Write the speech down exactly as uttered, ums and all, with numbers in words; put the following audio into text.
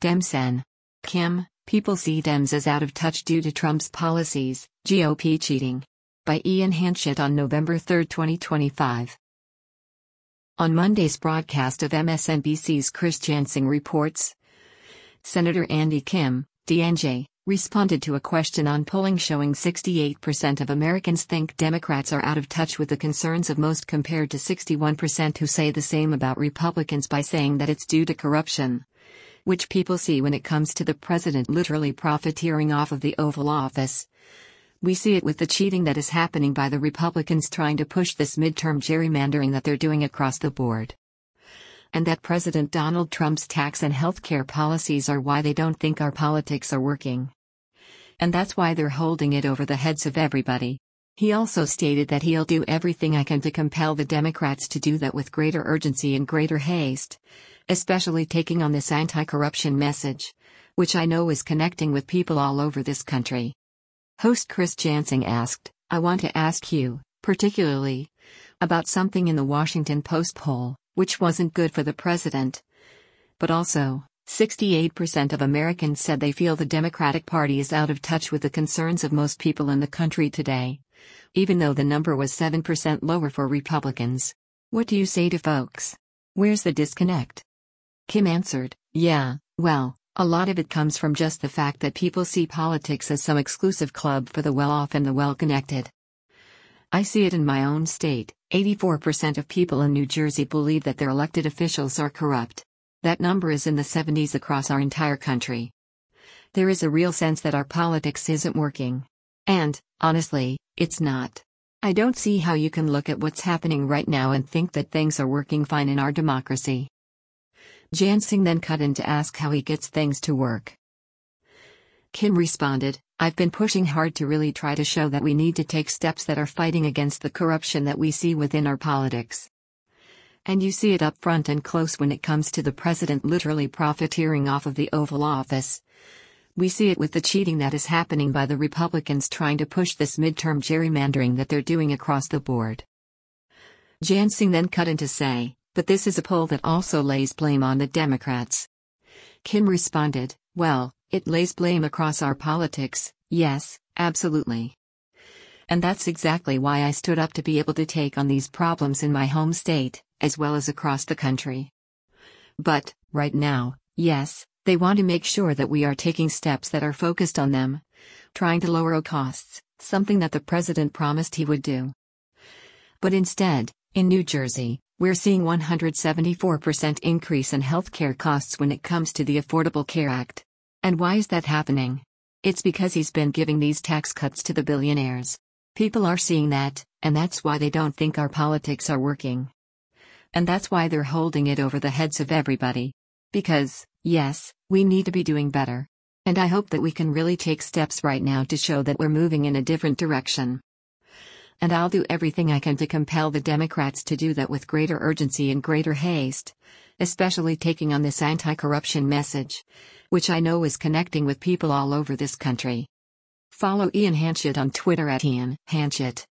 Demsen. Kim, people see Dems as out of touch due to Trump's policies, G O P cheating. By Ian Hanchett on November third, twenty twenty-five. On Monday's broadcast of M S N B C's Chris Jansing Reports, Senator Andy Kim, D N J, responded to a question on polling showing sixty-eight percent of Americans think Democrats are out of touch with the concerns of most compared to sixty-one percent who say the same about Republicans by saying that it's due to corruption, which people see when it comes to the president literally profiteering off of the Oval Office. We see it with the cheating that is happening by the Republicans trying to push this midterm gerrymandering that they're doing across the board. And that President Donald Trump's tax and healthcare policies are why they don't think our politics are working. And that's why they're holding it over the heads of everybody. He also stated that he'll do everything I can to compel the Democrats to do that with greater urgency and greater haste, especially taking on this anti-corruption message, which I know is connecting with people all over this country. Host Chris Jansing asked, I want to ask you, particularly, about something in the Washington Post poll, which wasn't good for the president. But also, sixty-eight percent of Americans said they feel the Democratic Party is out of touch with the concerns of most people in the country today, even though the number was seven percent lower for Republicans. What do you say to folks? Where's the disconnect? Kim answered, yeah, well, a lot of it comes from just the fact that people see politics as some exclusive club for the well-off and the well-connected. I see it in my own state. eighty-four percent of people in New Jersey believe that their elected officials are corrupt. That number is in the seventies across our entire country. There is a real sense that our politics isn't working. And, honestly, it's not. I don't see how you can look at what's happening right now and think that things are working fine in our democracy. Jansing then cut in to ask how he gets things to work. Kim responded, I've been pushing hard to really try to show that we need to take steps that are fighting against the corruption that we see within our politics. And you see it up front and close when it comes to the president literally profiteering off of the Oval Office. We see it with the cheating that is happening by the Republicans trying to push this midterm gerrymandering that they're doing across the board. Jansing then cut in to say, but this is a poll that also lays blame on the Democrats. Kim responded, well, it lays blame across our politics, yes, absolutely. And that's exactly why I stood up to be able to take on these problems in my home state, as well as across the country. But, right now, yes, they want to make sure that we are taking steps that are focused on them, trying to lower costs, something that the president promised he would do. But instead, in New Jersey, we're seeing one hundred seventy-four percent increase in healthcare costs when it comes to the Affordable Care Act. And why is that happening? It's because he's been giving these tax cuts to the billionaires. People are seeing that, and that's why they don't think our politics are working. And that's why they're holding it over the heads of everybody. Because, yes, we need to be doing better. And I hope that we can really take steps right now to show that we're moving in a different direction. And I'll do everything I can to compel the Democrats to do that with greater urgency and greater haste, especially taking on this anti-corruption message, which I know is connecting with people all over this country. Follow Ian Hanchett on Twitter at Ian Hanchett.